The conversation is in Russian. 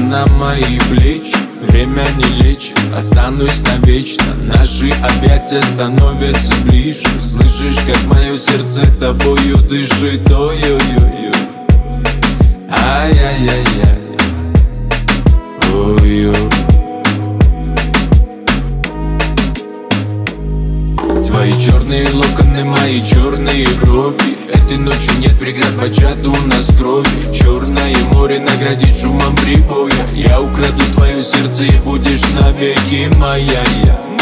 на мои плечи. Время не лечит, останусь навечно. Наши объятия становятся ближе. Слышишь, как мое сердце тобою дышит? Ой-ой-ой-ой, ай-яй-яй-яй, ой-ой. Твои черные локоны, мои черные брови. Этой ночью нет преград, почату у нас крови. Черное море наградит шумом прибоя. Я украду твое сердце и будешь навеки моя.